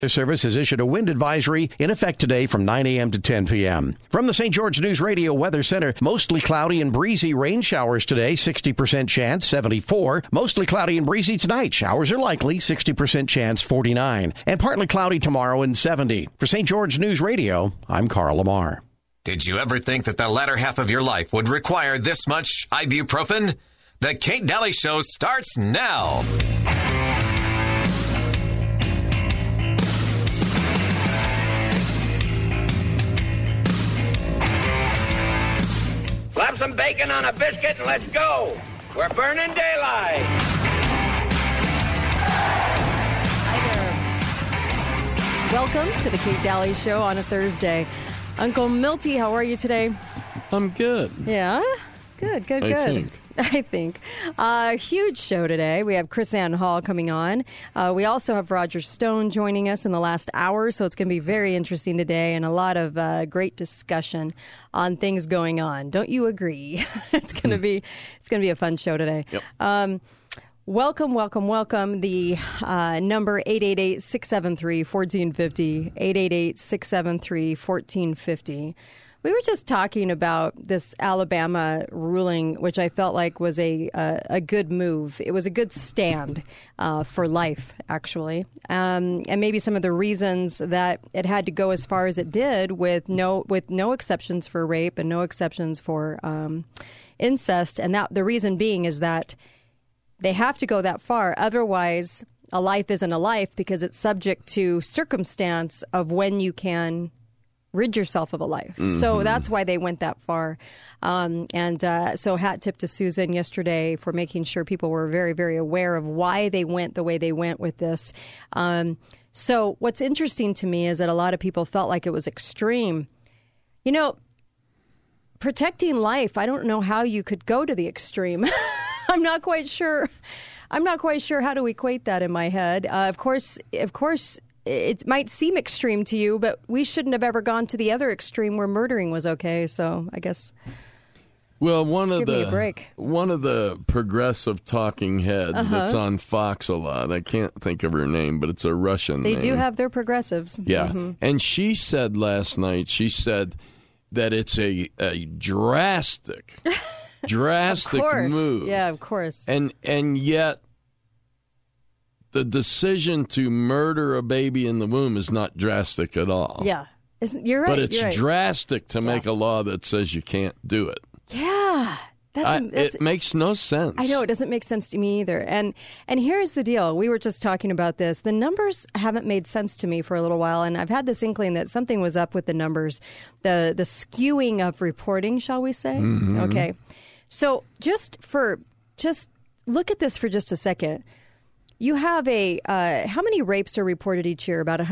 The service has issued a wind advisory in effect today from 9 a.m. to 10 p.m. From the St. George News Radio Weather Center, mostly cloudy and breezy, rain showers today, 60% chance, 74. Mostly cloudy and breezy tonight, showers are likely, 60% chance, 49. And partly cloudy tomorrow and 70. For St. George News Radio, I'm Carl Lamar. Did you ever think that the latter half of your life would require this much ibuprofen? The Kate Daly Show starts now. Slap some bacon on a biscuit and let's go. We're burning daylight. Hi there. Welcome to the Kate Daly Show on a Thursday. Uncle Milty, how are you today? I'm good. Yeah? Good. I think. Huge show today. We have Chris Ann Hall coming on. We also have Roger Stone joining us in the last hour, so it's going to be very interesting today and a lot of great discussion on things going on. Don't you agree? It's going to be a fun show today. Yep. Welcome. The number 888-673-1450, 888-673-1450. We were just talking about this Alabama ruling, which I felt like was a good move. It was a good stand for life, actually, and maybe some of the reasons that it had to go as far as it did, with no exceptions for rape and no exceptions for incest, and that the reason being is that they have to go that far, otherwise a life isn't a life because it's subject to circumstance of when you can rid yourself of a life. Mm-hmm. So that's why they went that far. So hat tip to Susan yesterday for making sure people were very, very aware of why they went the way they went with this. So what's interesting to me is that a lot of people felt like it was extreme. You know, protecting life, I don't know how you could go to the extreme. I'm not quite sure how to equate that in my head. Of course, it might seem extreme to you, but we shouldn't have ever gone to the other extreme where murdering was okay. So I guess. Well, one of the progressive talking heads that's on Fox a lot. I can't think of her name, but it's a Russian name. They do have their progressives. Yeah, mm-hmm. And she said last night. She said that it's a drastic move. Yeah, of course. And yet, the decision to murder a baby in the womb is not drastic at all. Yeah. You're right. But it's drastic to make a law that says you can't do it. Yeah. It makes no sense. I know. It doesn't make sense to me either. And here's the deal. We were just talking about this. The numbers haven't made sense to me for a little while, and I've had this inkling that something was up with the numbers, the skewing of reporting, shall we say? Mm-hmm. Okay. So just look at this for just a second. You have how many rapes are reported each year? About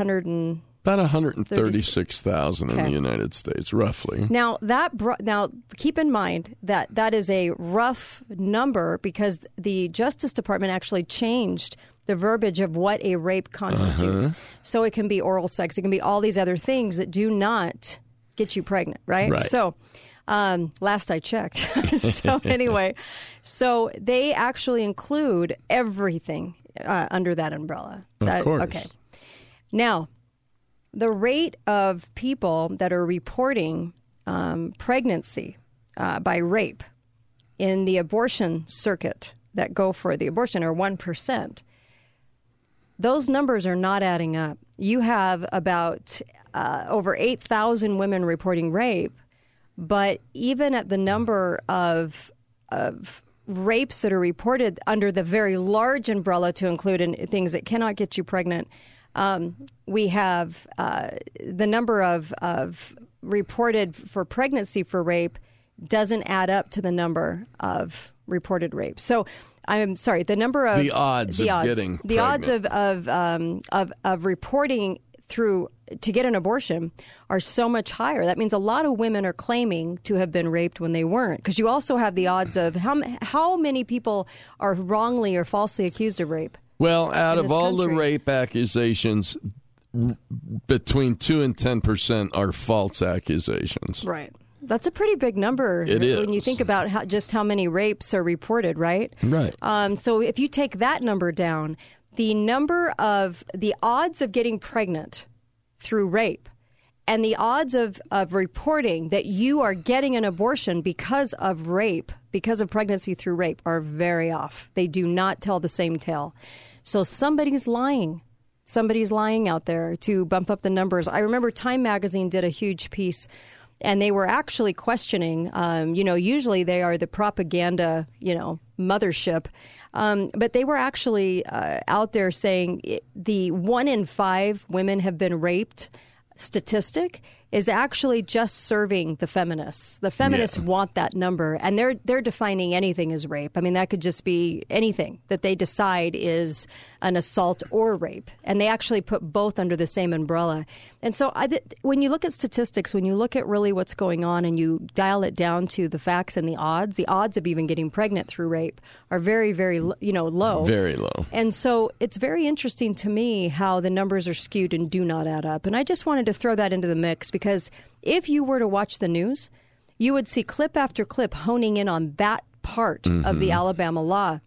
136,000 in the United States, roughly. Now keep in mind that is a rough number because the Justice Department actually changed the verbiage of what a rape constitutes. So it can be oral sex, it can be all these other things that do not get you pregnant, right? So last I checked. So anyway, so they actually include everything under that umbrella. Of course. Okay. Now, the rate of people that are reporting pregnancy by rape in the abortion circuit that go for the abortion are 1%. Those numbers are not adding up. You have about over 8,000 women reporting rape, but even at the number of rapes that are reported under the very large umbrella to include things that cannot get you pregnant, we have the number of reported for pregnancy for rape doesn't add up to the number of reported rape. So I'm sorry, the number of the odds of getting pregnant. The odds of reporting through to get an abortion are so much higher. That means a lot of women are claiming to have been raped when they weren't. Because you also have the odds of how many people are wrongly or falsely accused of rape. Well, out of all the rape accusations, between 2 and 10% are false accusations. Right. That's a pretty big number. It is. When you think about how many rapes are reported, right? Right. So if you take that number down, the odds of getting pregnant through rape and the odds of reporting that you are getting an abortion because of rape, because of pregnancy through rape, are very off. They do not tell the same tale. So somebody's lying. Somebody's lying out there to bump up the numbers. I remember Time Magazine did a huge piece, and they were actually questioning, usually they are the propaganda, mothership. But they were actually out there saying the 1 in 5 women have been raped statistic is actually just serving the feminists. The feminists want that number, and they're defining anything as rape. I mean, that could just be anything that they decide is an assault or rape, and they actually put both under the same umbrella. And so when you look at statistics, when you look at really what's going on and you dial it down to the facts and the odds of even getting pregnant through rape are very, very, low. Very low. And so it's very interesting to me how the numbers are skewed and do not add up. And I just wanted to throw that into the mix because if you were to watch the news, you would see clip after clip honing in on that part of the Alabama law,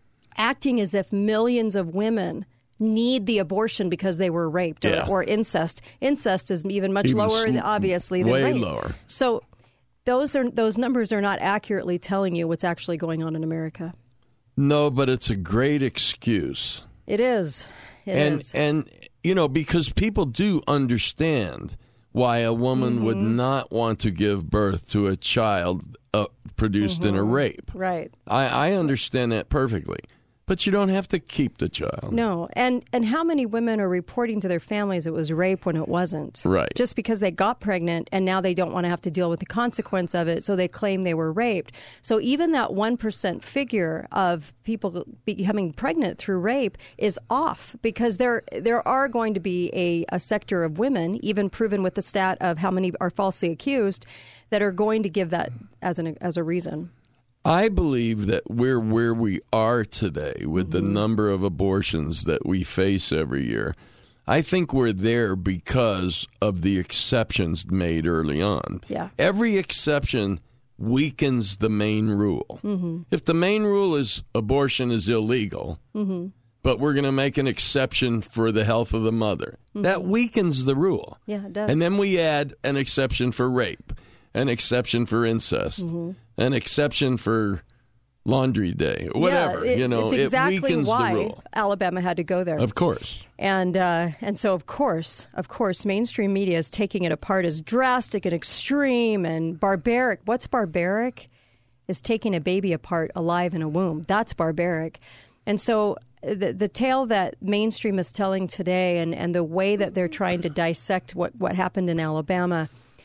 acting as if millions of women need the abortion because they were raped or incest. Incest is even much lower, obviously, than way rape. Lower. So those numbers are not accurately telling you what's actually going on in America. No, but it's a great excuse. It is. It is. And because people do understand why a woman would not want to give birth to a child produced in a rape. Right. I understand that perfectly. But you don't have to keep the child. No. And how many women are reporting to their families it was rape when it wasn't? Right. Just because they got pregnant and now they don't want to have to deal with the consequence of it, so they claim they were raped. So even that 1% figure of people becoming pregnant through rape is off because there are going to be a sector of women, even proven with the stat of how many are falsely accused, that are going to give that as a reason. I believe that we're where we are today with the number of abortions that we face every year. I think we're there because of the exceptions made early on. Yeah. Every exception weakens the main rule. If the main rule is abortion is illegal, but we're going to make an exception for the health of the mother, that weakens the rule. Yeah, it does. And then we add an exception for rape, an exception for incest, an exception for laundry day, whatever. It's exactly it weakens why the rule. Alabama had to go there. Of course. And so, of course, mainstream media is taking it apart as drastic and extreme and barbaric. What's barbaric is taking a baby apart alive in a womb. That's barbaric. And so the tale that mainstream is telling today and the way that they're trying to dissect what happened in Alabama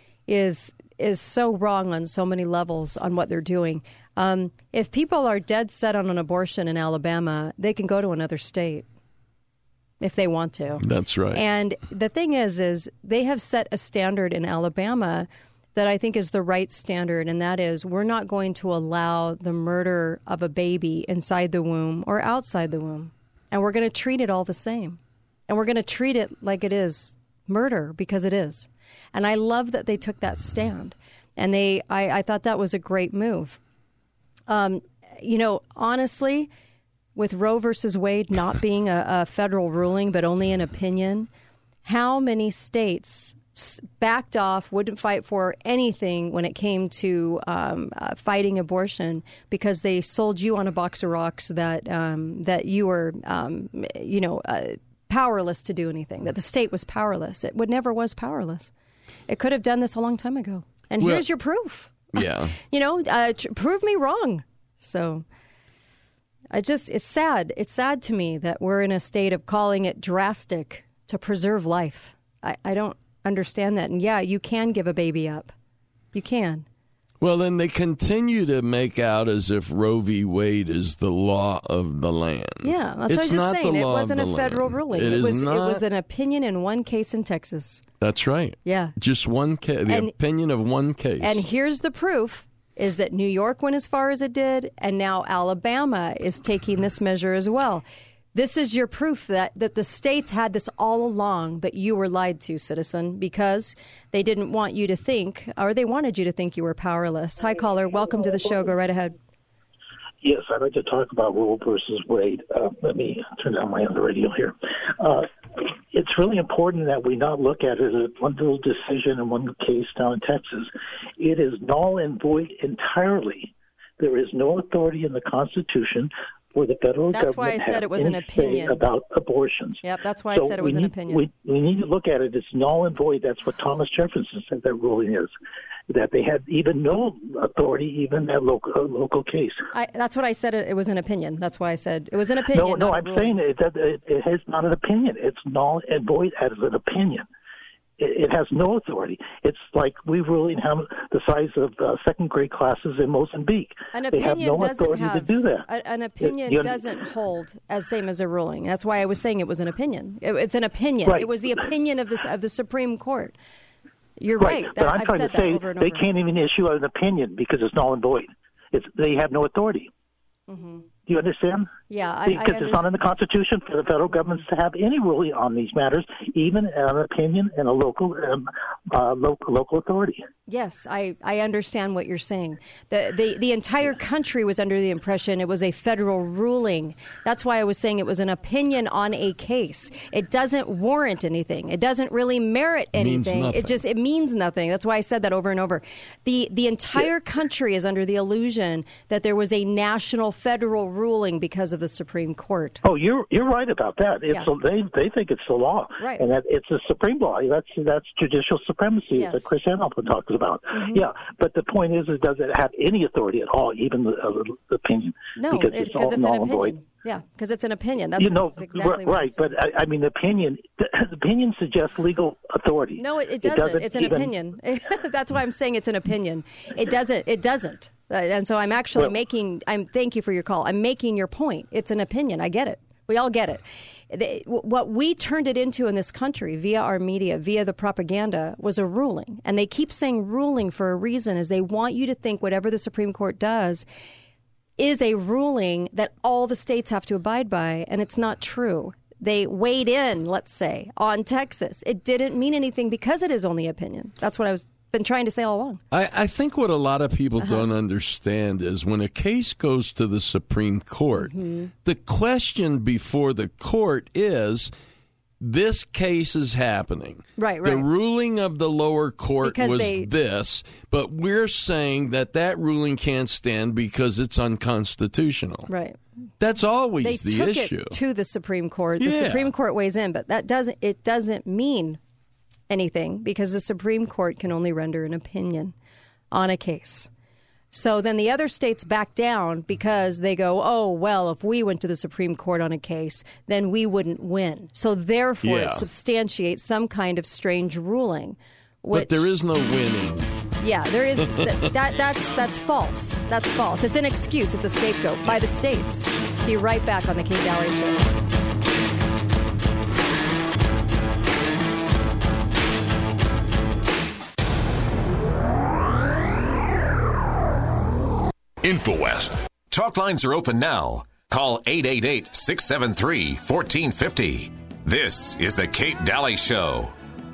is so wrong on so many levels on what they're doing. If people are dead set on an abortion in Alabama, they can go to another state if they want to. That's right. And the thing is they have set a standard in Alabama that I think is the right standard, and that is we're not going to allow the murder of a baby inside the womb or outside the womb. And we're going to treat it all the same. And we're going to treat it like it is murder because it is. And I love that they took that stand. And I thought that was a great move. Honestly, with Roe versus Wade not being a federal ruling, but only an opinion, how many states backed off, wouldn't fight for anything when it came to fighting abortion because they sold you on a box of rocks that you were, powerless to do anything, that the state was powerless. It never was powerless. It could have done this a long time ago. And here's your proof. Yeah. Prove me wrong. So it's sad. It's sad to me that we're in a state of calling it drastic to preserve life. I don't understand that. And yeah, you can give a baby up. You can. Well, then they continue to make out as if Roe v. Wade is the law of the land. Yeah, that's what I was just saying. It wasn't a federal ruling. It was an opinion in one case in Texas. That's right. Yeah. Just one case, the opinion of one case. And here's the proof, is that New York went as far as it did, and now Alabama is taking this measure as well. This is your proof that the states had this all along, but you were lied to, citizen, because they didn't want you to think, or they wanted you to think you were powerless. Hi, caller. Welcome to the show. Go right ahead. Yes, I'd like to talk about Roe versus Wade. Let me turn down my other radio here. It's really important that we not look at it as one little decision in one case down in Texas. It is null and void entirely. There is no authority in the Constitution for the federal government. That's why I said it was an opinion about abortions. Yep, that's why I said it was an opinion. We need to look at it. It's null and void. That's what Thomas Jefferson said that ruling is. That they had even no authority, even that local case. That's what I said. It was an opinion. That's why I said it was an opinion. No, I'm saying it is not an opinion. It's null and void as an opinion. It has no authority. It's like we ruling how the size of second grade classes in Mozambique. An opinion they have no authority to do that. An opinion doesn't hold as same as a ruling. That's why I was saying it was an opinion. It's an opinion. Right. It was the opinion of the Supreme Court. You're right. right. But I'm I've trying said to say that over and they over. can't even issue an opinion because it's null and void. They have no authority. Mm-hmm. Do you understand? Yeah, because it's not in the Constitution for the federal government to have any ruling on these matters, even an opinion and a local authority. Yes, I understand what you're saying. The entire country was under the impression it was a federal ruling. That's why I was saying it was an opinion on a case. It doesn't warrant anything. It doesn't really merit anything. It means nothing. That's why I said that over and over. The entire country is under the illusion that there was a national federal ruling because of the Supreme Court. Oh, you're right about that. They think it's the law, right? And that it's a supreme law. That's judicial supremacy that Chris Hamilton talks about. Mm-hmm. Yeah, but the point is, does it have any authority at all, even the opinion? No, because it's an opinion. Void. Yeah, because it's an opinion. That's exactly right. But I mean, opinion suggests legal authority. No, it doesn't. It's an opinion. That's why I'm saying it's an opinion. It doesn't. And so I'm actually thank you for your call. I'm making your point. It's an opinion. I get it. We all get it. What we turned it into in this country via our media, via the propaganda, was a ruling. And they keep saying ruling for a reason, is they want you to think whatever the Supreme Court does is a ruling that all the states have to abide by. And it's not true. They weighed in, let's say, on Texas. It didn't mean anything because it is only opinion. That's what I was been trying to say all along. I think what a lot of people don't understand is when a case goes to the Supreme Court, the question before the court is, this case is happening. Right. The ruling of the lower court this, but we're saying that ruling can't stand because it's unconstitutional. Right. That's always the issue. They took it to the Supreme Court. The Supreme Court weighs in, but it doesn't mean anything because the Supreme Court can only render an opinion on a case. So then the other states back down because they go, oh, well, if we went to the Supreme Court on a case, then we wouldn't win. So therefore it substantiates some kind of strange ruling. But there is no winning. Yeah, there is. That's false. That's false. It's an excuse. It's a scapegoat by the states. Be right back on the Kate Daly Show. InfoWest. Talk lines are open now. Call 888-673-1450. This is the Kate Daly Show.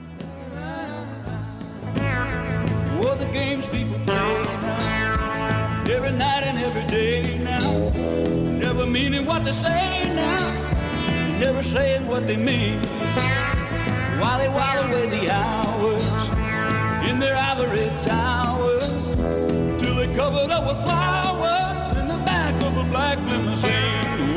What the games people play now, every night and every day now, never meaning what they say now, never saying what they mean, while they while away the hours in their ivory towers, till they covered up with flowers in the back of a black limousine.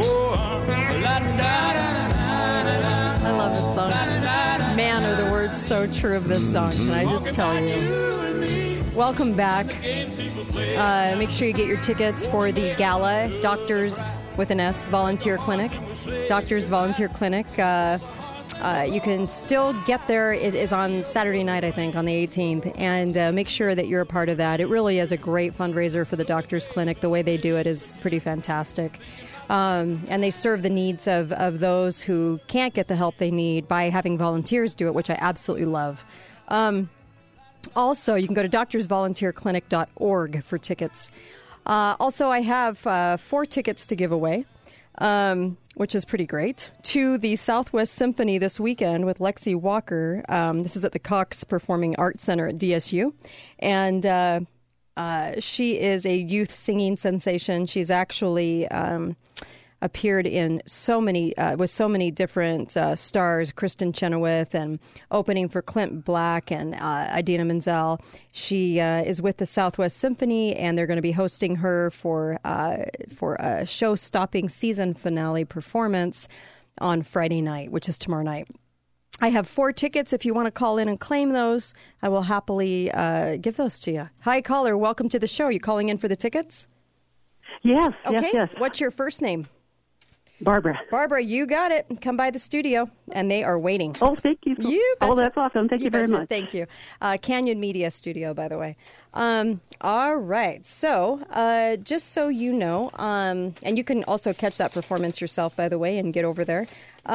I love this song. Man, are the words so true of this song, can I just tell you. Welcome back. Make sure you get your tickets for the gala, Doctors with an S Volunteer Clinic. Doctors Volunteer Clinic. You can still get there. It is on Saturday night, I think, on the 18th. And make sure that you're a part of that. It really is a great fundraiser for the Doctors Clinic. The way they do it is pretty fantastic. And they serve the needs of those who can't get the help they need by having volunteers do it, which I absolutely love. Also, you can go to doctorsvolunteerclinic.org for tickets. Also, I have 4 tickets to give away, which is pretty great, to the Southwest Symphony this weekend with Lexi Walker. This is at the Cox Performing Arts Center at DSU. And She is a youth singing sensation. She's actually appeared in with so many different stars, Kristen Chenoweth, and opening for Clint Black and Idina Menzel. She is with the Southwest Symphony, and they're going to be hosting her for a show-stopping season finale performance on Friday night, which is tomorrow night. I have 4 tickets. If you want to call in and claim those, I will happily give those to you. Hi, caller. Welcome to the show. You calling in for the tickets? Yes, Okay. yes. What's your first name? Barbara. Barbara, you got it. Come by the studio, and they are waiting. Oh, thank you. You betcha. Oh, that's awesome. Thank you very betcha. much. Thank you. Canyon Media Studio, by the way. All right. So just so you know, and you can also catch that performance yourself, by the way, and get over there.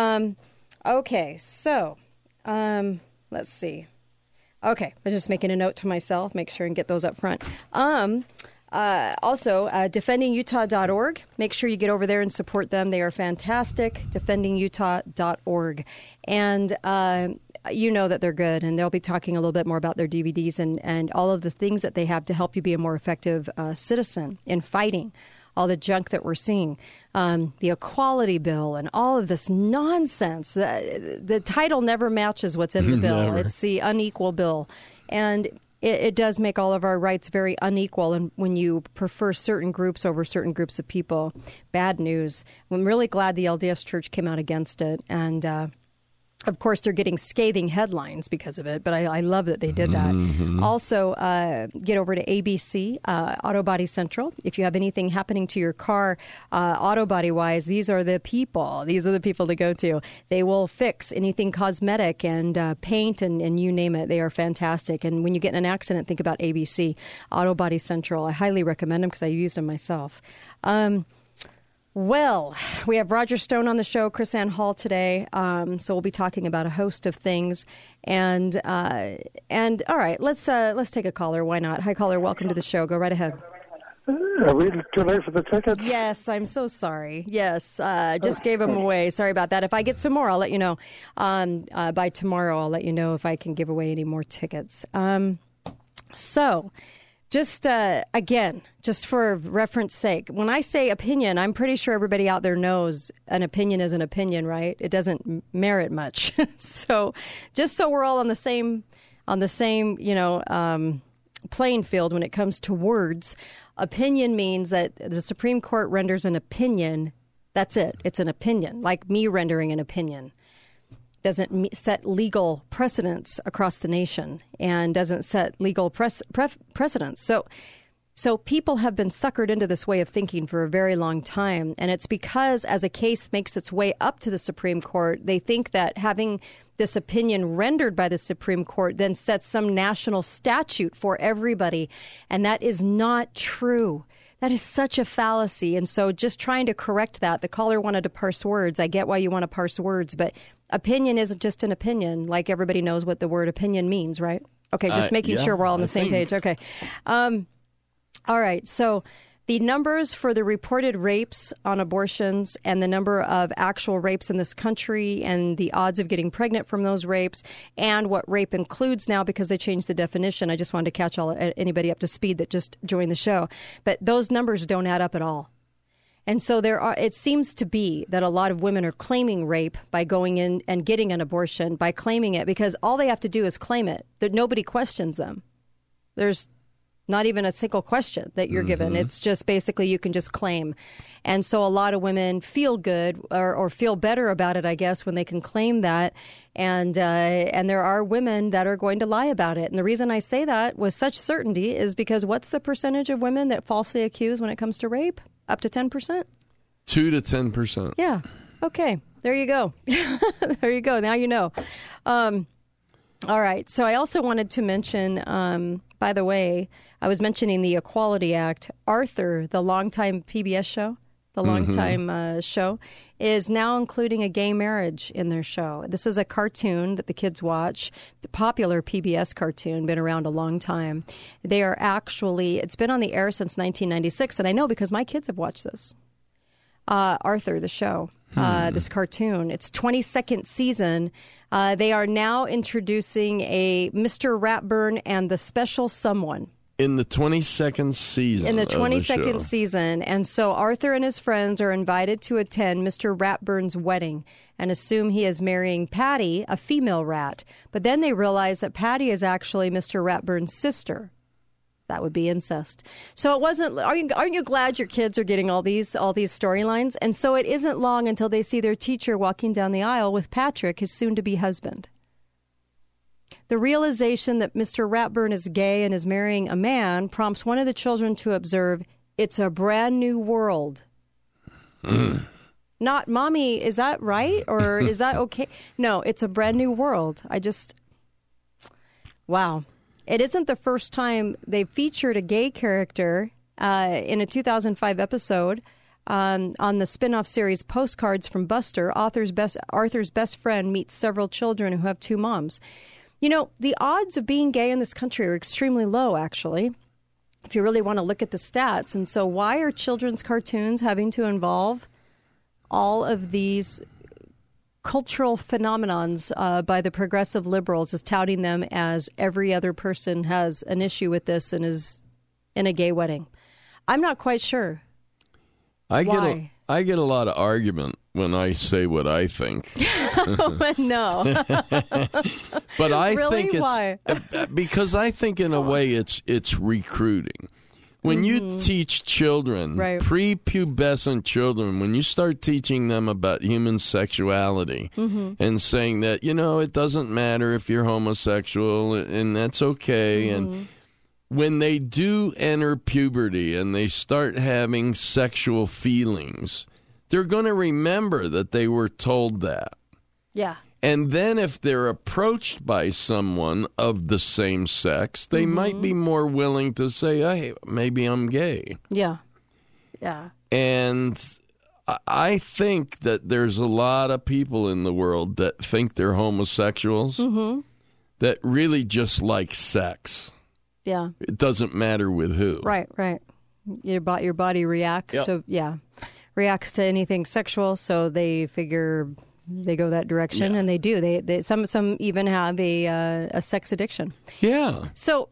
Okay. So let's see. Okay. I'm just making a note to myself, make sure and get those up front. Also, defendingutah.org. Make sure you get over there and support them. They are fantastic. Defendingutah.org. And you know that they're good, and they'll be talking a little bit more about their DVDs and all of the things that they have to help you be a more effective citizen in fighting all the junk that we're seeing. The equality bill and all of this nonsense. The title never matches what's in the bill. Never. It's the unequal bill. And it does make all of our rights very unequal, and when you prefer certain groups over certain groups of people, bad news. I'm really glad the LDS Church came out against it, and of course, they're getting scathing headlines because of it, but I love that they did that. Mm-hmm. Also, get over to ABC, Auto Body Central. If you have anything happening to your car, auto body-wise, these are the people. These are the people to go to. They will fix anything cosmetic and paint and you name it. They are fantastic. And when you get in an accident, think about ABC, Auto Body Central. I highly recommend them because I used them myself. Well, we have Roger Stone on the show, Chris Ann Hall today, so we'll be talking about a host of things. And all right, let's take a caller. Why not? Hi, caller. Welcome to the show. Go right ahead. Are we too late for the tickets? Yes, I'm so sorry. Yes, just gave them away. Sorry about that. If I get some more, I'll let you know. By tomorrow, I'll let you know if I can give away any more tickets. Just, again, just for reference sake, when I say opinion, I'm pretty sure everybody out there knows an opinion is an opinion, right? It doesn't merit much. So just so we're all on the same, playing field when it comes to words, opinion means that the Supreme Court renders an opinion. That's it. It's an opinion, like me rendering an opinion. Doesn't set legal precedents across the nation and doesn't set legal precedents. So people have been suckered into this way of thinking for a very long time. And it's because as a case makes its way up to the Supreme Court, they think that having this opinion rendered by the Supreme Court then sets some national statute for everybody. And that is not true. That is such a fallacy. And so just trying to correct that, the caller wanted to parse words. I get why you want to parse words, but opinion isn't just an opinion. Like everybody knows what the word opinion means, right? Okay, just making sure we're all on the same page. Okay. All right. So the numbers for the reported rapes on abortions and the number of actual rapes in this country and the odds of getting pregnant from those rapes and what rape includes now because they changed the definition. I just wanted to catch anybody up to speed that just joined the show. But those numbers don't add up at all. And so it seems to be that a lot of women are claiming rape by going in and getting an abortion, by claiming it, because all they have to do is claim it. That nobody questions them. There's not even a single question that you're given. It's just basically you can just claim. And so a lot of women feel good or feel better about it, I guess, when they can claim that. And there are women that are going to lie about it. And the reason I say that with such certainty is because what's the percentage of women that falsely accuse when it comes to rape? Up to 10%? 2 to 10%. Yeah. Okay. There you go. There you go. Now you know. All right. So I also wanted to mention, by the way, I was mentioning the Equality Act. Arthur, the longtime PBS show, the longtime show, is now including a gay marriage in their show. This is a cartoon that the kids watch, the popular PBS cartoon, been around a long time. They are actually, it's been on the air since 1996, and I know because my kids have watched this. Arthur, the show, this cartoon. It's 22nd season. They are now introducing a Mr. Ratburn and the Special Someone. In the 22nd season. In the of 22nd show. season. And so Arthur and his friends are invited to attend Mr. Ratburn's wedding and assume he is marrying Patty, a female rat. But then they realize that Patty is actually Mr. Ratburn's sister. That would be incest. So it wasn't. Aren't you glad your kids are getting all these storylines? And so it isn't long until they see their teacher walking down the aisle with Patrick, his soon-to-be husband. The realization that Mr. Ratburn is gay and is marrying a man prompts one of the children to observe, "It's a brand new world." Not, "Mommy, is that right? Or is that okay?" No, it's a brand new world. Wow. It isn't the first time they featured a gay character in a 2005 episode on the spin-off series Postcards from Buster. Arthur's best friend meets several children who have two moms. You know, the odds of being gay in this country are extremely low, actually, if you really want to look at the stats. And so why are children's cartoons having to involve all of these cultural phenomenons by the progressive liberals, as touting them as every other person has an issue with this and is in a gay wedding? I'm not quite sure. Why? I get a lot of argument when I say what I think. No. But I really? think it's Why? Because I think in a way it's recruiting. When you teach children, Right. prepubescent children, when you start teaching them about human sexuality and saying that, it doesn't matter if you're homosexual and that's okay. And when they do enter puberty and they start having sexual feelings, they're going to remember that they were told that. Yeah. And then if they're approached by someone of the same sex, they might be more willing to say, "Hey, maybe I'm gay." Yeah. Yeah. And I think that there's a lot of people in the world that think they're homosexuals that really just like sex. Yeah. It doesn't matter with who. Right. Your body reacts reacts to anything sexual, so they figure they go that direction, and they do. They some even have a sex addiction. Yeah. So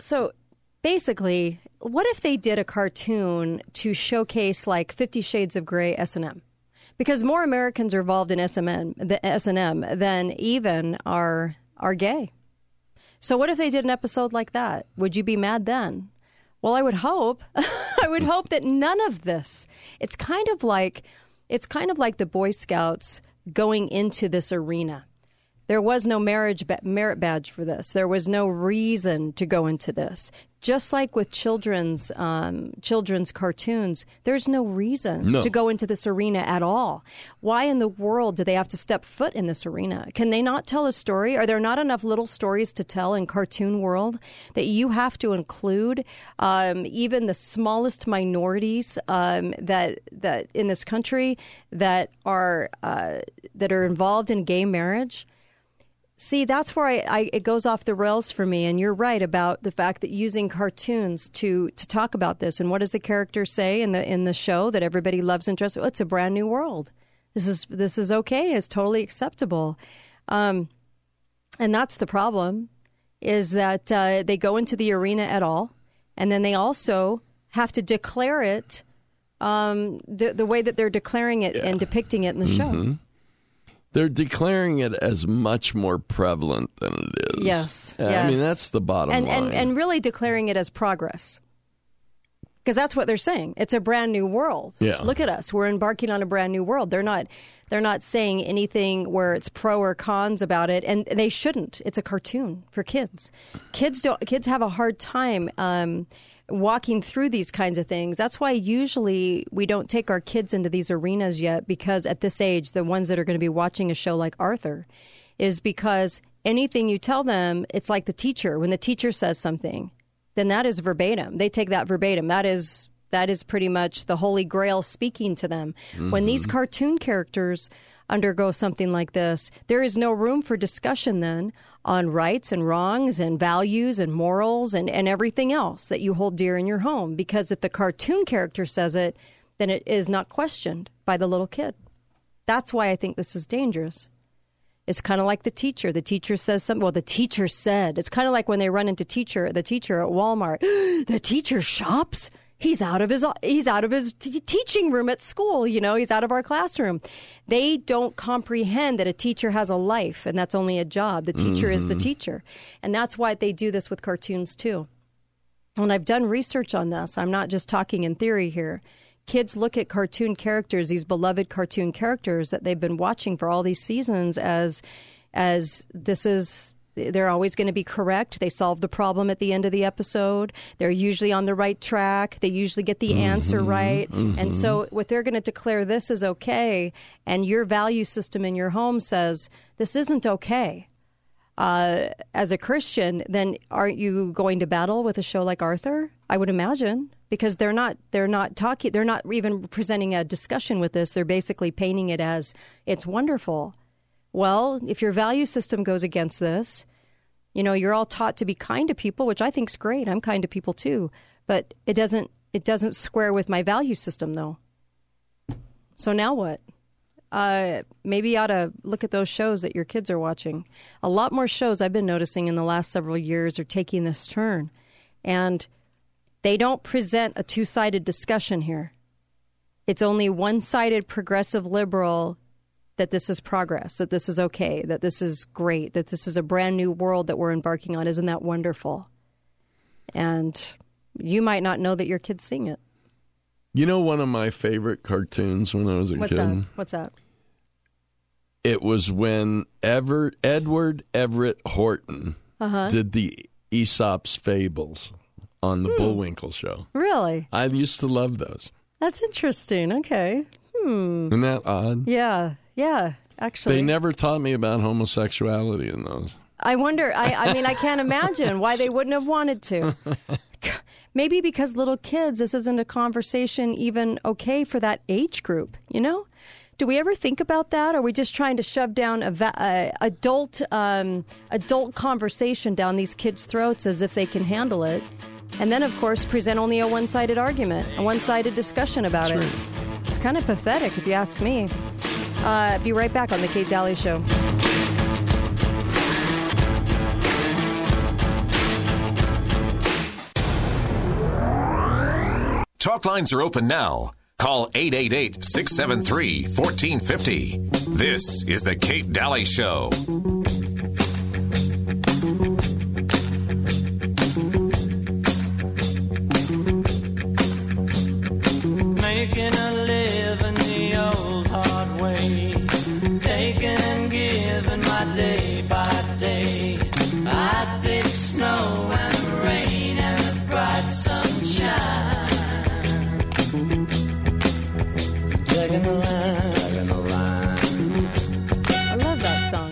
basically, what if they did a cartoon to showcase like 50 Shades of Grey S&M? Because more Americans are involved in S&M than even are gay. So what if they did an episode like that? Would you be mad then? Well, I would hope. I would hope that none of this. It's kind of like the Boy Scouts going into this arena. There was no merit badge for this. There was no reason to go into this. Just like with children's cartoons, there's no reason to go into this arena at all. Why in the world do they have to step foot in this arena? Can they not tell a story? Are there not enough little stories to tell in cartoon world that you have to include even the smallest minorities that in this country that are involved in gay marriage? See, that's where it goes off the rails for me. And you're right about the fact that using cartoons to talk about this. And what does the character say in the show that everybody loves and trusts? Well, it's a brand new world. This is okay. It's totally acceptable. And that's the problem, is that they go into the arena at all. And then they also have to declare it the way that they're declaring it and depicting it in the show. They're declaring it as much more prevalent than it is. Yes. I mean, that's the bottom line. And really declaring it as progress. Because that's what they're saying. It's a brand new world. Yeah. Look at us. We're embarking on a brand new world. They're not saying anything where it's pro or cons about it, and they shouldn't. It's a cartoon for kids. Kids have a hard time walking through these kinds of things. That's why usually we don't take our kids into these arenas yet, because at this age, the ones that are going to be watching a show like Arthur, is because anything you tell them, it's like the teacher. When the teacher says something, then that is verbatim. They take that verbatim. That is pretty much the Holy Grail speaking to them. When these cartoon characters undergo something like this, there is no room for discussion then on rights and wrongs and values and morals and everything else that you hold dear in your home. Because if the cartoon character says it, then it is not questioned by the little kid. That's why I think this is dangerous. It's kind of like the teacher. The teacher says something. Well, the teacher said. It's kind of like when they run into the teacher at Walmart. The teacher shops. He's out of his teaching room at school. He's out of our classroom. They don't comprehend that a teacher has a life, and that's only a job. The teacher is the teacher. And that's why they do this with cartoons, too. And I've done research on this. I'm not just talking in theory here. Kids look at cartoon characters, these beloved cartoon characters that they've been watching for all these seasons as they're always going to be correct. They solve the problem at the end of the episode. They're usually on the right track. They usually get the answer right. And so what they're going to declare this is okay, and your value system in your home says this isn't okay. As a Christian, then aren't you going to battle with a show like Arthur? I would imagine, because they're not even presenting a discussion with this. They're basically painting it as it's wonderful. Well, if your value system goes against this, you're all taught to be kind to people, which I think is great. I'm kind to people too, but it doesn't square with my value system though. So now what? Maybe you ought to look at those shows that your kids are watching. A lot more shows I've been noticing in the last several years are taking this turn. And they don't present a two-sided discussion here. It's only one-sided progressive liberal that this is progress, that this is okay, that this is great, that this is a brand new world that we're embarking on. Isn't that wonderful? And you might not know that your kid's seeing it. One of my favorite cartoons when I was a kid. What's that? It was when Edward Everett Horton did the Aesop's Fables on the Bullwinkle show. Really? I used to love those. That's interesting. Okay. Isn't that odd? Yeah, actually. They never taught me about homosexuality in those. I wonder, I mean, I can't imagine why they wouldn't have wanted to. Maybe because little kids, this isn't a conversation even okay for that age group, Do we ever think about that? Or are we just trying to shove down adult conversation down these kids' throats as if they can handle it? And then, of course, present only a one-sided argument, a one-sided discussion about it. It's kind of pathetic, if you ask me. Be right back on The Kate Daly Show. Talk lines are open now. Call 888-673-1450. This is The Kate Daly Show. Making a living the old hard way. Taking and giving my day by day. I did snow and rain and the bright sunshine. Dragging the line. I love that song.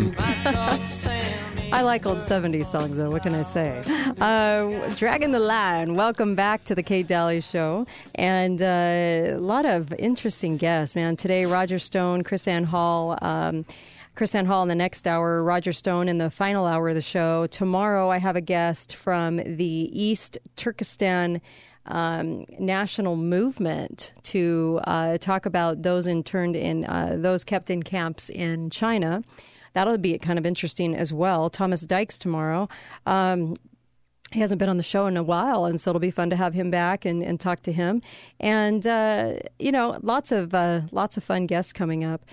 I like old 70s songs, though. What can I say? Dragging the Line. Welcome back to the Kate Daly Show. And a lot of interesting guests, man. Today, Roger Stone, Chris Ann Hall. Chris Ann Hall in the next hour, Roger Stone in the final hour of the show. Tomorrow, I have a guest from the East Turkestan national movement to talk about those those kept in camps in China. That'll be kind of interesting as well. Thomas Dykes tomorrow. He hasn't been on the show in a while, and so it'll be fun to have him back and talk to him. And lots of fun guests coming up.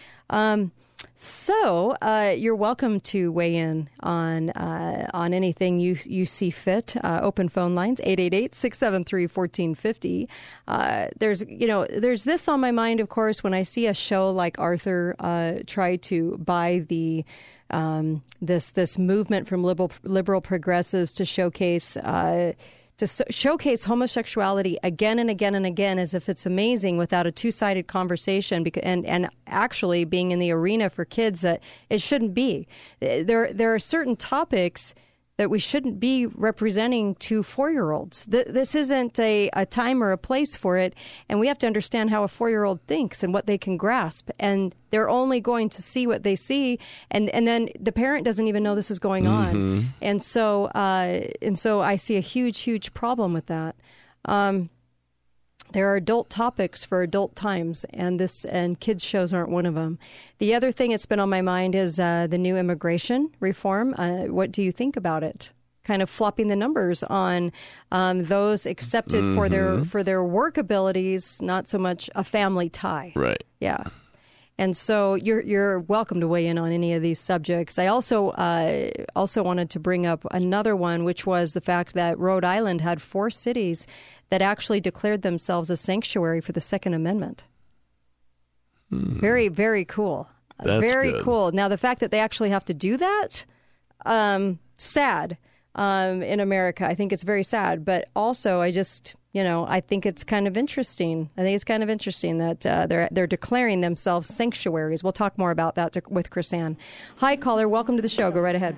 So you're welcome to weigh in on anything you see fit. Open phone lines 888-673-1450. There's this on my mind, of course, when I see a show like Arthur try to buy the this movement from liberal progressives to showcase homosexuality again and again and again as if it's amazing without a two-sided conversation and actually being in the arena for kids that it shouldn't be. There are certain topics that we shouldn't be representing to 4-year-olds. This isn't a time or a place for it, and we have to understand how a 4-year-old thinks and what they can grasp. And they're only going to see what they see, and then the parent doesn't even know this is going on. And so I see a huge problem with that. There are adult topics for adult times, and kids shows aren't one of them. The other thing that's been on my mind is the new immigration reform. What do you think about it? Kind of flopping the numbers on those accepted for their work abilities, not so much a family tie. Right. Yeah. And so you're welcome to weigh in on any of these subjects. I also wanted to bring up another one, which was the fact that Rhode Island had 4 cities that actually declared themselves a sanctuary for the Second Amendment. Very, very cool. That's very good. cool. Now, the fact that they actually have to do that, sad in America. I think it's very sad. But also, I think it's kind of interesting. I think it's kind of interesting that they're declaring themselves sanctuaries. We'll talk more about that with KrisAnne. Hi, caller. Welcome to the show. Go right ahead.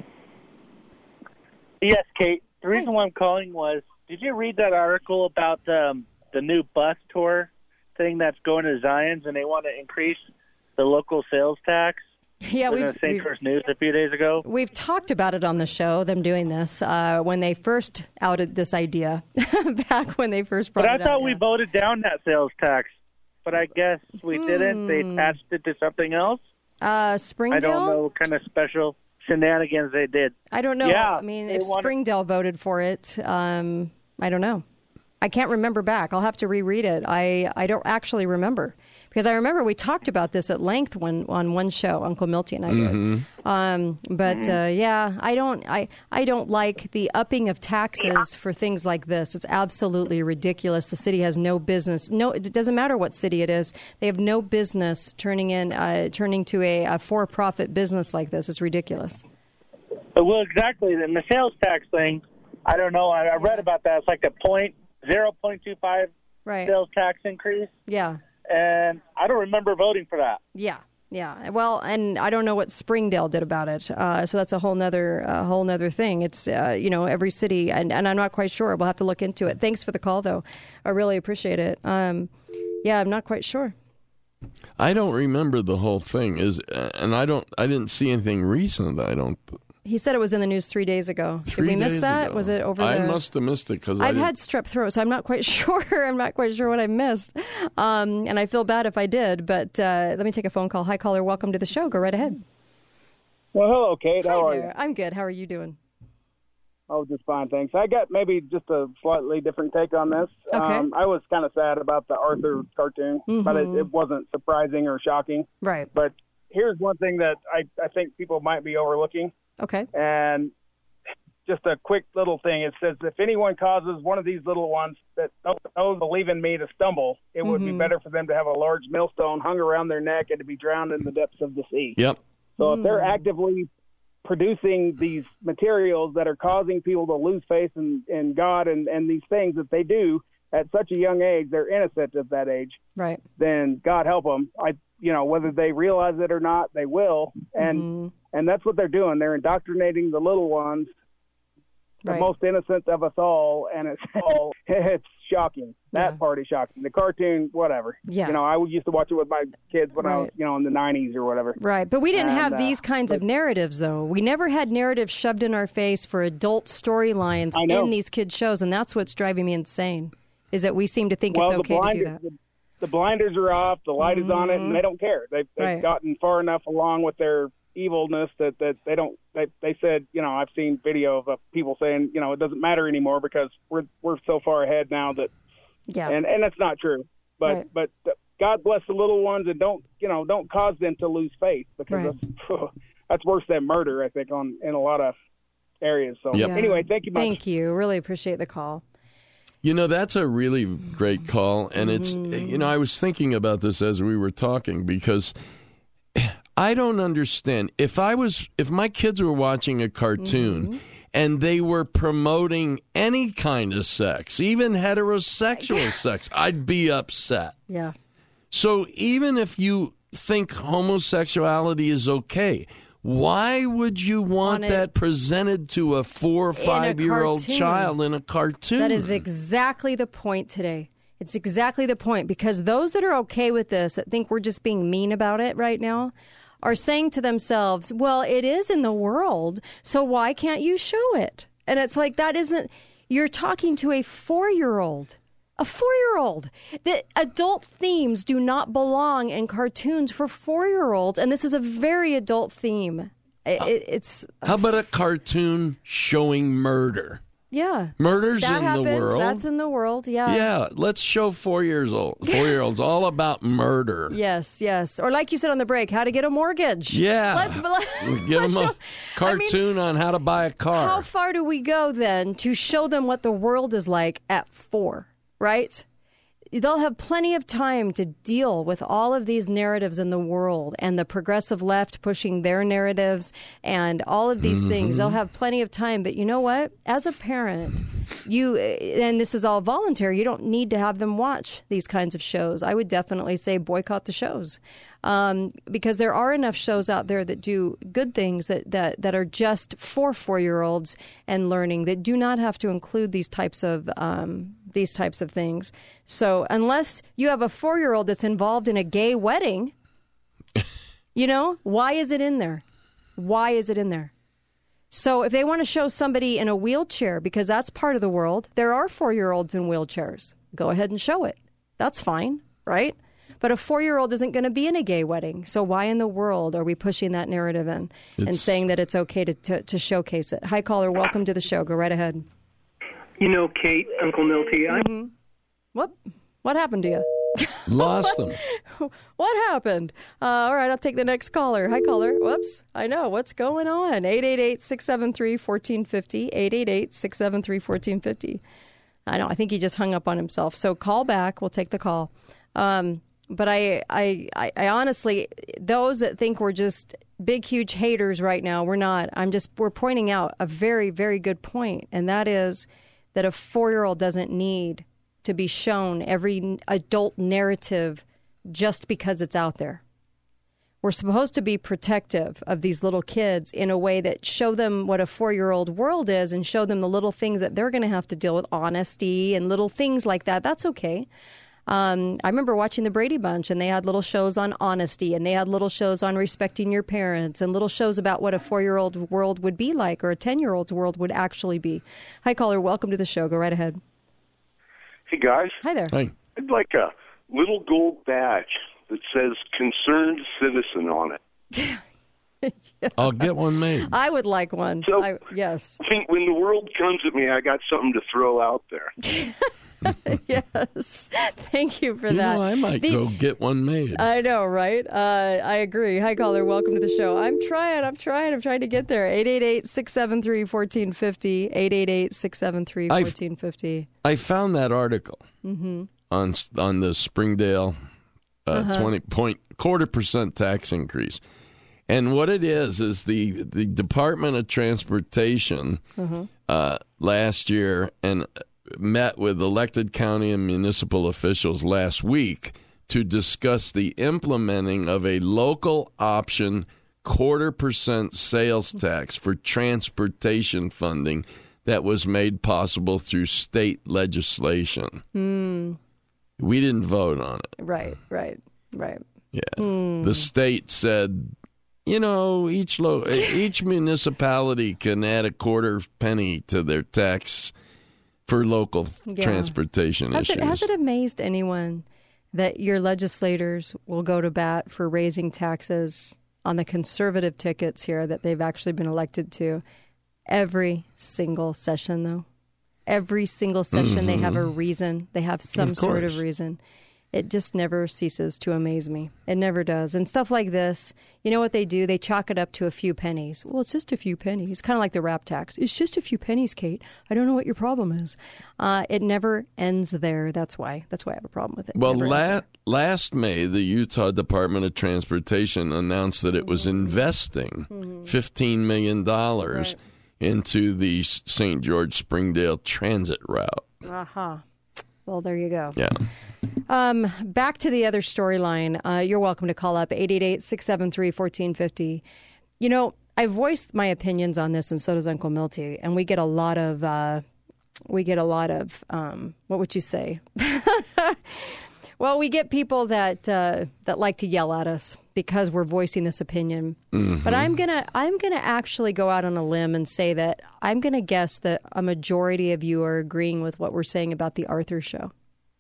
Yes, Kate. The reason why I'm calling was, did you read that article about the new bus tour thing that's going to Zion's, and they want to increase the local sales tax? Yeah, in the St. George News a few days ago. We've talked about it on the show, them doing this, when they first outed this idea, back when they first brought it up. But I thought we voted down that sales tax, but I guess we didn't. They attached it to something else. Springdale? I don't know what kind of special shenanigans they did. I don't know. Yeah, I mean, if Springdale voted for it, I don't know. I can't remember back. I'll have to reread it. I don't actually remember. Because I remember we talked about this at length on one show, Uncle Milty and I did. Yeah, I don't like the upping of taxes for things like this. It's absolutely ridiculous. The city has no business. No, it doesn't matter what city it is. They have no business turning to a for-profit business like this. It's ridiculous. Well, exactly. And the sales tax thing, I don't know. I read about that. It's like a 0.25 sales tax increase. Yeah. And I don't remember voting for that. Yeah. Well, and I don't know what Springdale did about it. So that's a whole nother thing. It's, every city, and I'm not quite sure. We'll have to look into it. Thanks for the call, though. I really appreciate it. I'm not quite sure. I don't remember the whole thing. I didn't see anything recent. He said it was in the news 3 days ago. Did we miss that? Ago. Was it over I must have missed it because I've had strep throat, so I'm not quite sure. I'm not quite sure what I missed. And I feel bad if I did, but let me take a phone call. Hi, caller. Welcome to the show. Go right ahead. Well, hello, Kate. How are you? I'm good. How are you doing? Oh, just fine, thanks. I got maybe just a slightly different take on this. Okay. I was kind of sad about the Arthur cartoon, but it wasn't surprising or shocking. Right. But here's one thing that I think people might be overlooking. Okay. And just a quick little thing. It says, if anyone causes one of these little ones that don't believe in me to stumble, it would be better for them to have a large millstone hung around their neck and to be drowned in the depths of the sea. Yep. So if they're actively producing these materials that are causing people to lose faith in God and these things that they do at such a young age, they're innocent at that age. Right. Then God help them. Whether they realize it or not, they will. And that's what they're doing. They're indoctrinating the little ones, the most innocent of us all, and it's shocking. That part is shocking. The cartoon, whatever. Yeah. I used to watch it with my kids when I was, in the 90s or whatever. Right. But we didn't have these kinds of narratives, though. We never had narratives shoved in our face for adult storylines in these kids' shows, and that's what's driving me insane, is that we seem to think it's okay to do that. The blinders are off, the light is on it, and they don't care. They've gotten far enough along with their evilness that they don't. They said, I've seen video of people saying, it doesn't matter anymore because we're so far ahead now that. Yeah. And that's not true. But God bless the little ones, and don't cause them to lose faith, because that's worse than murder, I think, in a lot of areas. So anyway, thank you much. Thank you. Really appreciate the call. That's a really great call. And it's, I was thinking about this as we were talking, because I don't understand. If my kids were watching a cartoon and they were promoting any kind of sex, even heterosexual sex, I'd be upset. Yeah. So even if you think homosexuality is okay, why would you want that presented to a 4 or 5-year-old child in a cartoon? That is exactly the point today. It's exactly the point, because those that are okay with this, that think we're just being mean about it right now, are saying to themselves, well, it is in the world, so why can't you show it? And it's like, that isn't, you're talking to a 4-year-old. A 4-year-old. The adult themes do not belong in cartoons for 4-year-olds, and this is a very adult theme. It's how about a cartoon showing murder? Yeah, murder's that in happens. the world. That's in the world. Yeah. Yeah. Let's show 4-year-olds all about murder. Yes. Or like you said on the break, how to get a mortgage. Yeah. Let's give them a cartoon on how to buy a car. How far do we go then to show them what the world is like at 4? Right? They'll have plenty of time to deal with all of these narratives in the world and the progressive left pushing their narratives and all of these things. They'll have plenty of time. But you know what? As a parent, and this is all voluntary, you don't need to have them watch these kinds of shows. I would definitely say boycott the shows. Because there are enough shows out there that do good things that are just for 4-year-olds and learning, that do not have to include these types of things. So unless you have a 4-year-old that's involved in a gay wedding, why is it in there? Why is it in there? So if they want to show somebody in a wheelchair, because that's part of the world, there are 4-year-olds in wheelchairs. Go ahead and show it. That's fine, right? But a 4-year-old isn't going to be in a gay wedding. So why in the world are we pushing that narrative in and saying that it's okay to showcase it? Hi, caller. Welcome to the show. Go right ahead. Kate, Uncle Milty. What happened to you? Lost them. What happened? All right, I'll take the next caller. Hi, caller. Whoops. I know. What's going on? 888-673-1450. 888-673-1450. I know. I think he just hung up on himself. So call back. We'll take the call. But I honestly, those that think we're just big, huge haters right now, we're not. We're pointing out a very, very good point, and that is that a 4-year-old doesn't need to be shown every adult narrative just because it's out there. We're supposed to be protective of these little kids in a way that show them what a 4-year-old world is and show them the little things that they're going to have to deal with, honesty and little things like that. That's okay. I remember watching the Brady Bunch, and they had little shows on honesty, and they had little shows on respecting your parents, and little shows about what a 4-year-old world would be like, or a 10-year-old's world would actually be. Hi, caller. Welcome to the show. Go right ahead. Hey, guys. Hi there. Hi. I'd like a little gold badge that says "Concerned Citizen" on it. Yeah. I'll get one made. I would like one. So, yes. When the world comes at me, I got something to throw out there. Yes. Thank you for that. I might go get one made. I know, right? I agree. Hi, caller. Welcome to the show. I'm trying to get there. 888-673-1450. 888-673-1450. I found that article on the Springdale 0.25% tax increase. And what it is the Department of Transportation last year and met with elected county and municipal officials last week to discuss the implementing of a local option 0.25% sales tax for transportation funding that was made possible through state legislation. We didn't vote on it. Right. Yeah. The state said, each municipality can add a 0.25 penny to their tax for local transportation issues. Has it amazed anyone that your legislators will go to bat for raising taxes on the conservative tickets here that they've actually been elected to every single session, though? Every single session they have a reason. They have some sort of reason. It just never ceases to amaze me. It never does. And stuff like this, you know what they do? They chalk it up to a few pennies. Well, it's just a few pennies. Kind of like the rap tax. It's just a few pennies, Kate. I don't know what your problem is. It never ends there. That's why I have a problem with it. Well, last May, the Utah Department of Transportation announced that it was investing $15 million into the St. George Springdale transit route. Well, there you go. Yeah. Back to the other storyline. You're welcome to call up 888-673-1450. I voiced my opinions on this, and so does Uncle Milty, and we get a lot of what would you say? Well, we get people that like to yell at us because we're voicing this opinion. But I'm gonna actually go out on a limb and say that I'm gonna guess that a majority of you are agreeing with what we're saying about the Arthur Show.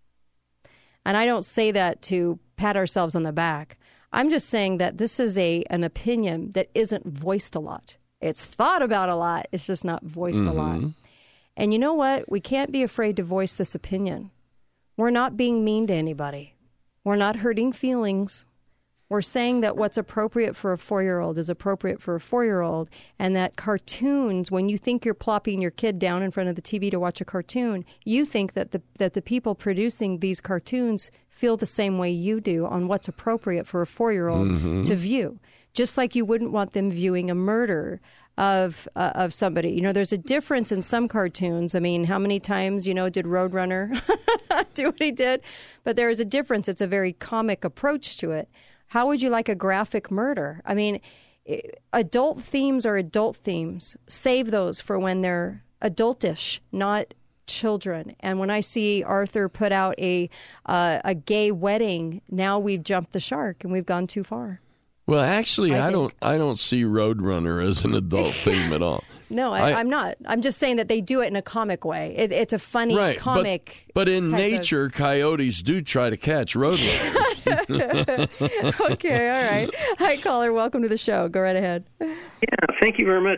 And I don't say that to pat ourselves on the back. I'm just saying that this is an opinion that isn't voiced a lot. It's thought about a lot. It's just not voiced a lot. And you know what? We can't be afraid to voice this opinion. We're not being mean to anybody. We're not hurting feelings. We're saying that what's appropriate for a 4-year-old is appropriate for a 4-year-old, and that cartoons, when you think you're plopping your kid down in front of the TV to watch a cartoon, you think that the people producing these cartoons feel the same way you do on what's appropriate for a 4-year-old to view. Just like you wouldn't want them viewing a murder of somebody. You know, there's a difference in some cartoons. I mean, how many times, did Roadrunner do what he did? But there is a difference. It's a very comic approach to it. How would you like a graphic murder? I mean, adult themes are adult themes. Save those for when they're adultish, not children. And when I see Arthur put out a gay wedding, now we've jumped the shark and we've gone too far. Well, actually, I don't see Roadrunner as an adult theme at all. No, I'm not. I'm just saying that they do it in a comic way. It's a funny comic. But in nature, coyotes do try to catch roadrunners. Okay, all right. Hi, caller. Welcome to the show. Go right ahead. Yeah, thank you very much.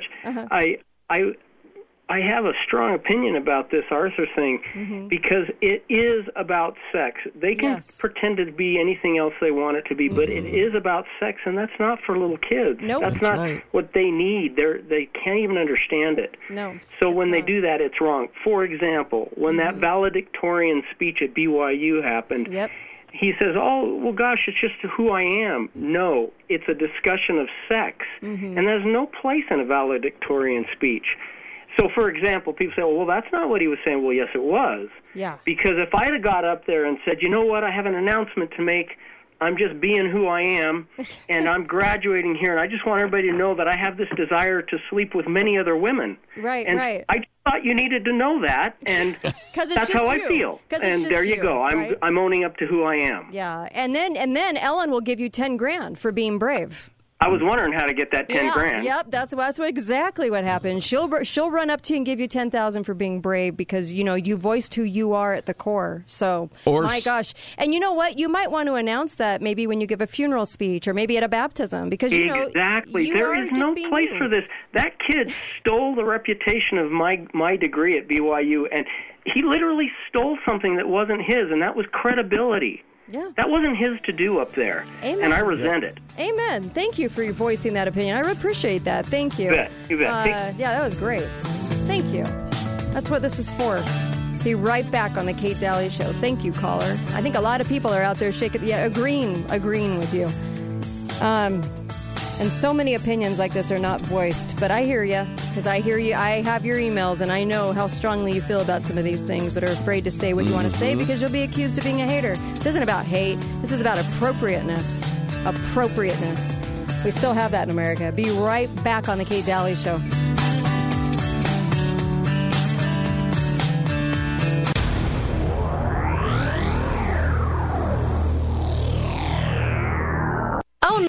I have a strong opinion about this Arthur thing because it is about sex. They can pretend to be anything else they want it to be, but it is about sex, and that's not for little kids. Nope. That's not what they need. They can't even understand it. No. So when they do that, it's wrong. For example, when that valedictorian speech at BYU happened, he says, oh, well, gosh, it's just who I am. No, it's a discussion of sex, and there's no place in a valedictorian speech. So, for example, people say, well, that's not what he was saying. Well, yes, it was. Yeah. Because if I had got up there and said, you know what, I have an announcement to make. I'm just being who I am, and I'm graduating here, and I just want everybody to know that I have this desire to sleep with many other women. Right, and right. I thought you needed to know that, and that's how I feel. And there you go. I'm owning up to who I am. Yeah, and then Ellen will give you $10,000 for being brave. I was wondering how to get that $10,000. Yep, that's exactly what happens. She'll run up to you and give you $10,000 for being brave because you voiced who you are at the core. So my gosh, and you know what? You might want to announce that maybe when you give a funeral speech or maybe at a baptism because exactly there is no place for this. That kid stole the reputation of my degree at BYU, and he literally stole something that wasn't his, and that was credibility. Yeah. That wasn't his to do up there. Amen. And I resent it. Amen. Thank you for voicing that opinion. I really appreciate that. Thank you. You bet. Yeah, that was great. Thank you. That's what this is for. Be right back on the Kate Daly Show. Thank you, caller. I think a lot of people are out there agreeing with you. And so many opinions like this are not voiced. But I hear you, because I hear you. I have your emails, and I know how strongly you feel about some of these things, but are afraid to say what you want to say because you'll be accused of being a hater. This isn't about hate. This is about appropriateness. Appropriateness. We still have that in America. Be right back on the Kate Daly Show.